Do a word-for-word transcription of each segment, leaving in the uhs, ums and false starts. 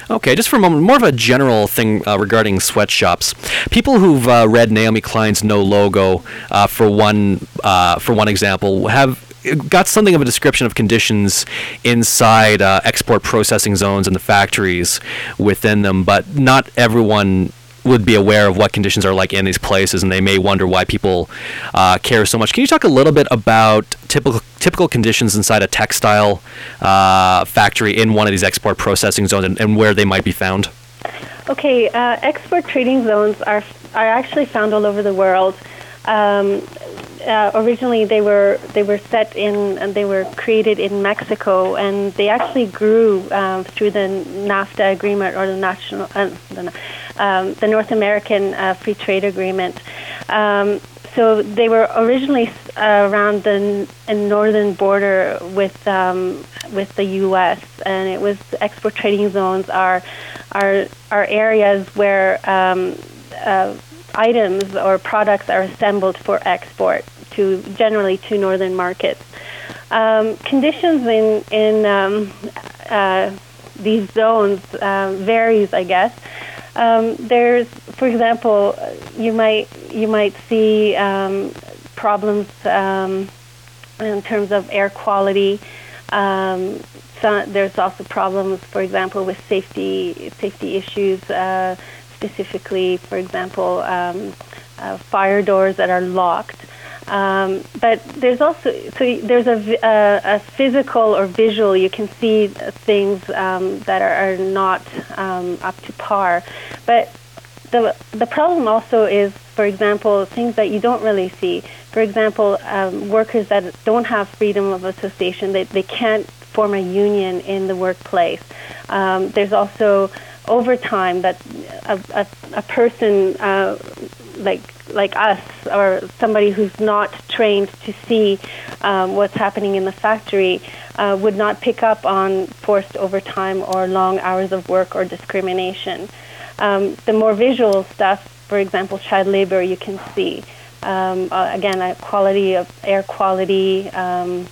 Okay, just for a moment, more of a general thing uh, regarding sweatshops. People who've uh, read Naomi Klein's No Logo, uh, for one uh, for one example, have got something of a description of conditions inside uh, export processing zones and the factories within them, but not everyone would be aware of what conditions are like in these places, and they may wonder why people uh, care so much. Can you talk a little bit about typical typical conditions inside a textile uh, factory in one of these export processing zones, and, and where they might be found? Okay, uh, export trading zones are are actually found all over the world. Um, uh, originally, they were they were set in and they were created in Mexico, and they actually grew um, through the NAFTA agreement, or the national uh, the, um, the North American uh, Free Trade Agreement. Um, so they were originally uh, around the n- northern border with um, with the U S, and it was export trading zones are are are areas where um, uh, items or products are assembled for export to generally to northern markets. Um, conditions in in um, uh, these zones uh, varies, I guess. Um, there's, for example, you might you might see um, problems um, in terms of air quality. Um, so there's also problems, for example, with safety safety issues. Uh, specifically, for example, um, uh, fire doors that are locked. Um, but there's also so there's a, a, a physical or visual. You can see things um, that are, are not um, up to par. But the the problem also is, for example, things that you don't really see. For example, um, workers that don't have freedom of association, they they can't form a union in the workplace. Um, there's also overtime that a, a, a person uh, like like us, or somebody who's not trained to see um, what's happening in the factory, uh, would not pick up on forced overtime or long hours of work or discrimination. Um, the more visual stuff, for example, child labor, you can see. Um, uh, again, uh, quality of air quality, um,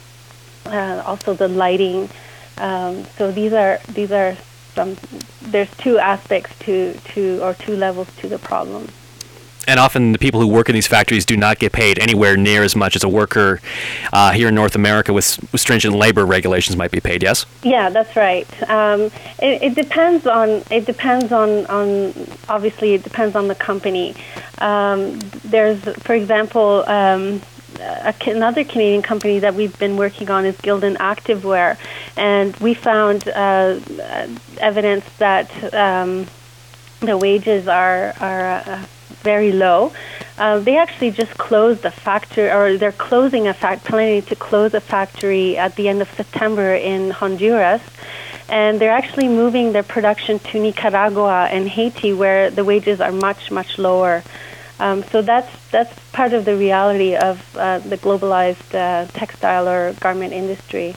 uh, also the lighting. Um, so these are these are some. There's two aspects to to or two levels to the problem. And often the people who work in these factories do not get paid anywhere near as much as a worker uh, here in North America with, with stringent labor regulations might be paid. Yes. Yeah, that's right. Um, it, it depends on it depends on, on obviously it depends on the company. Um, there's, for example, um, a, another Canadian company that we've been working on is Gildan Activewear, and we found uh, evidence that um, the wages are are. Uh, very low. Uh, they actually just closed the factory, or they're closing a fact, planning to close a factory at the end of September in Honduras, and they're actually moving their production to Nicaragua and Haiti, where the wages are much, much lower. Um, so that's that's part of the reality of uh, the globalized uh, textile or garment industry.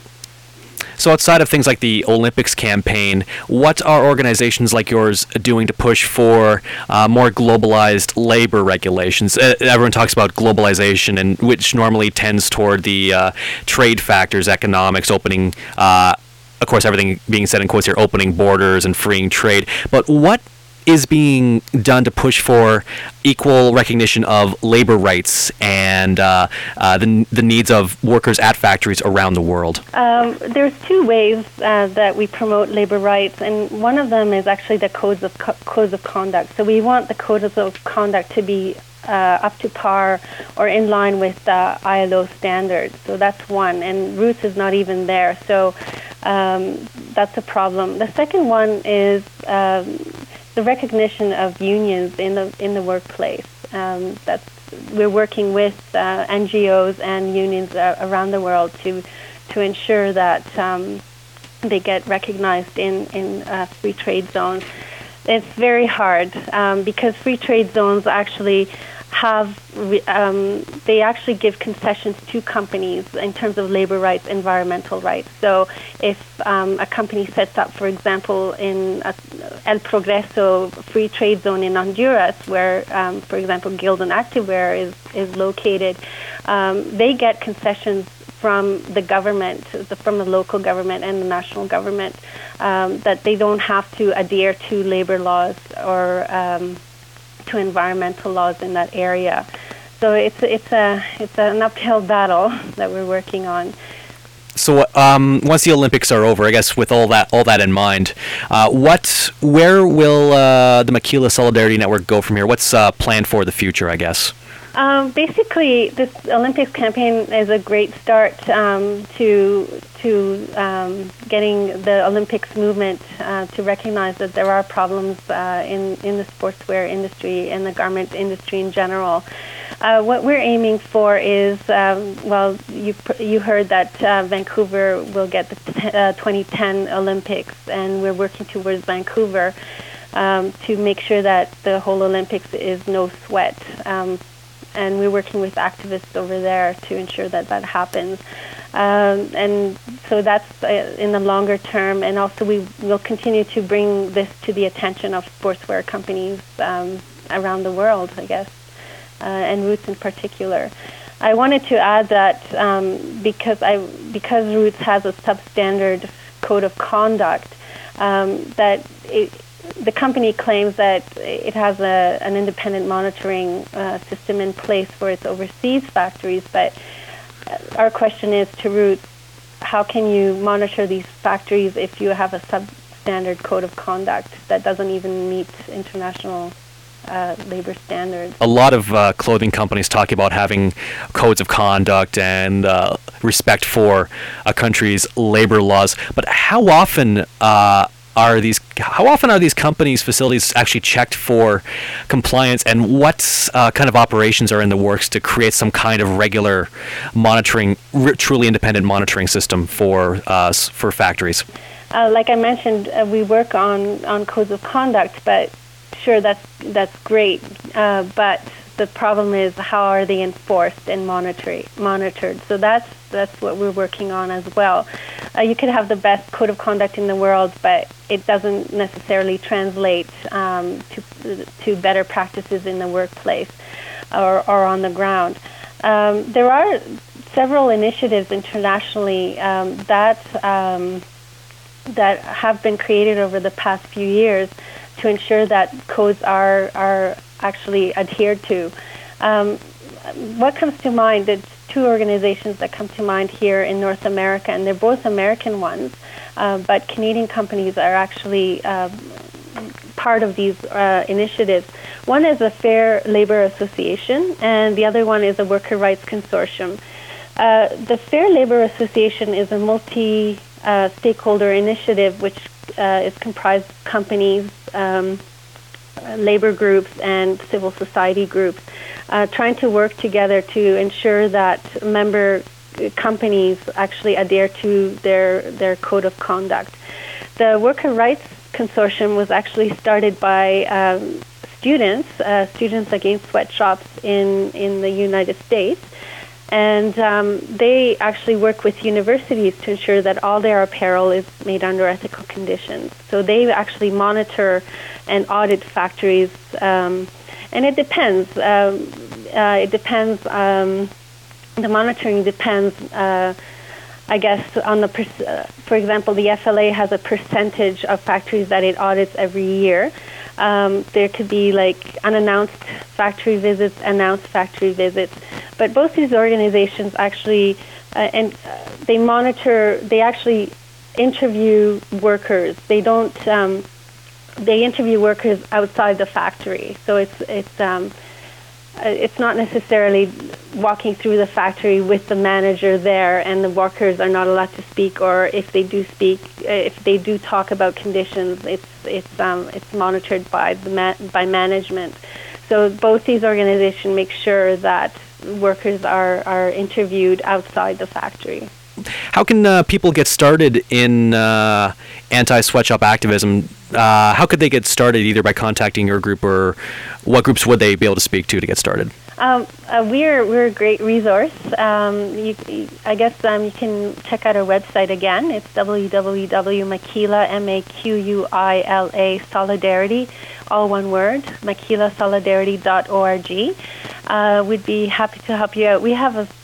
So outside of things like the Olympics campaign, what are organizations like yours doing to push for uh, more globalized labor regulations? Uh, everyone talks about globalization, and which normally tends toward the uh, trade factors, economics, opening, uh, of course, everything being said in quotes here, opening borders and freeing trade. But what is being done to push for equal recognition of labor rights and uh, uh, the, the needs of workers at factories around the world? Um, there's two ways uh, that we promote labor rights, and one of them is actually the codes of co- codes of conduct. So we want the codes of conduct to be uh, up to par or in line with uh, I L O standards. So that's one, and Roots is not even there. So um, that's a problem. The second one is um, the recognition of unions in the in the workplace. Um, that's we're working with uh, N G Os and unions uh, around the world to to ensure that um, they get recognized in in uh, free trade zones. It's very hard um, because free trade zones actually have um, they actually give concessions to companies in terms of labor rights, environmental rights. So if um, a company sets up, for example, in a El Progreso free trade zone in Honduras, where, um, for example, Gildan Activewear is, is located, um, they get concessions from the government, the, from the local government and the national government, um, that they don't have to adhere to labor laws or um, to environmental laws in that area. So it's it's a it's an uphill battle that we're working on. So um, once the Olympics are over, I guess with all that all that in mind, uh, what where will uh, the Maquila Solidarity Network go from here? What's uh, planned for the future, I guess? Um, basically, this Olympics campaign is a great start um, to to um, getting the Olympics movement uh, to recognize that there are problems uh, in in the sportswear industry and the garment industry in general. Uh, what we're aiming for is, um, well, you you heard that uh, Vancouver will get the t- uh, twenty ten Olympics, and we're working towards Vancouver um, to make sure that the whole Olympics is no sweat. Um, and we're working with activists over there to ensure that that happens. Um, and so that's uh, in the longer term, and also we will continue to bring this to the attention of sportswear companies um, around the world, I guess, uh, and Roots in particular. I wanted to add that um, because I because Roots has a substandard code of conduct, um, that it, the company claims that it has a, an independent monitoring uh, system in place for its overseas factories, but our question is to Roots, how can you monitor these factories if you have a substandard code of conduct that doesn't even meet international uh, labor standards? A lot of uh, clothing companies talk about having codes of conduct and uh, respect for a country's labor laws, but how often uh, are these how often are these companies' facilities actually checked for compliance, and what uh, kind of operations are in the works to create some kind of regular monitoring, r- truly independent monitoring system for uh, for factories? Uh, like I mentioned, uh, we work on, on codes of conduct, but sure, that's that's great. Uh, but the problem is, how are they enforced and monitored? Monitored. So that's that's what we're working on as well. Uh, you could have the best code of conduct in the world, but it doesn't necessarily translate um, to to better practices in the workplace or, or on the ground. Um, there are several initiatives internationally um, that um, that have been created over the past few years to ensure that codes are are actually adhered to. Um, what comes to mind? There's two organizations that come to mind here in North America, and they're both American ones, uh, but Canadian companies are actually uh, part of these uh, initiatives. One is the Fair Labor Association, and the other one is the Worker Rights Consortium. Uh, the Fair Labor Association is a multi-stakeholder uh, initiative which uh, is comprised of companies, um, labor groups, and civil society groups, uh, trying to work together to ensure that member companies actually adhere to their, their code of conduct. The Worker Rights Consortium was actually started by um, students, uh, Students Against Sweatshops in, in the United States, and um, they actually work with universities to ensure that all their apparel is made under ethical conditions. So they actually monitor and audit factories, um, and it depends. Um, uh, it depends. Um, the monitoring depends, uh, I guess, on the. Per- uh, for example, the F L A has a percentage of factories that it audits every year. Um, there could be like unannounced factory visits, announced factory visits, but both these organizations actually uh, and uh, they monitor. They actually interview workers. They don't. Um, they interview workers outside the factory, so it's it's um, it's not necessarily walking through the factory with the manager there, and the workers are not allowed to speak, or if they do speak, if they do talk about conditions, it's it's um, it's monitored by the ma- by management. So both these organizations make sure that workers are, are interviewed outside the factory. How can uh, people get started in uh, anti-sweatshop activism? Uh, how could they get started, either by contacting your group, or what groups would they be able to speak to to get started? Um, uh, we're we're a great resource. Um, you, you, I guess um, you can check out our website again. It's w w w dot maquila, M A Q U I L A, Solidarity, all one word, maquila solidarity dot org. Uh, we'd be happy to help you out. We have a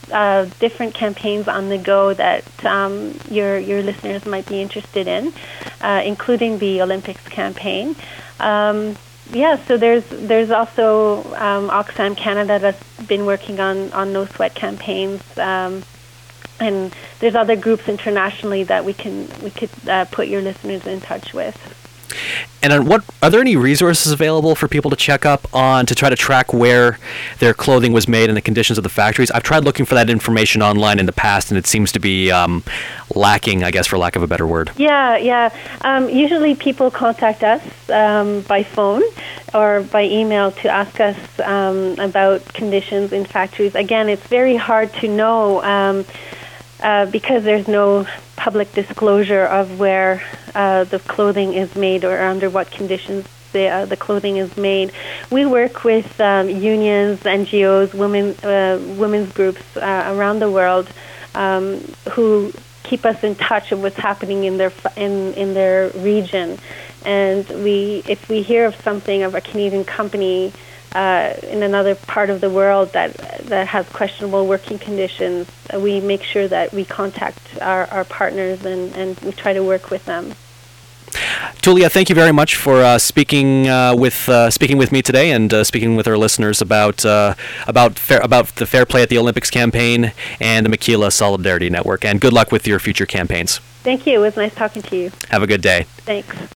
uh, different campaigns on the go that um, your your listeners might be interested in, uh, including the Olympics campaign. Um, yeah, so there's there's also um, Oxfam Canada that's been working on, on no sweat campaigns, um, and there's other groups internationally that we can we could uh, put your listeners in touch with. And on what are there any resources available for people to check up on to try to track where their clothing was made and the conditions of the factories? I've tried looking for that information online in the past, and it seems to be um, lacking, I guess, for lack of a better word. Yeah, yeah. Um, usually people contact us um, by phone or by email to ask us um, about conditions in factories. Again, it's very hard to know um, uh, because there's no public disclosure of where uh, the clothing is made or under what conditions the uh, the clothing is made. We work with um, unions, N G Os, women uh, women's groups uh, around the world um, who keep us in touch of what's happening in their in in their region. And we, if we hear of something of a Canadian company Uh, in another part of the world that that has questionable working conditions, uh, we make sure that we contact our, our partners and, and we try to work with them. Tulia, thank you very much for uh, speaking uh, with uh, speaking with me today and uh, speaking with our listeners about uh, about fair, about the Fair Play at the Olympics campaign and the Makila Solidarity Network. And good luck with your future campaigns. Thank you. It was nice talking to you. Have a good day. Thanks.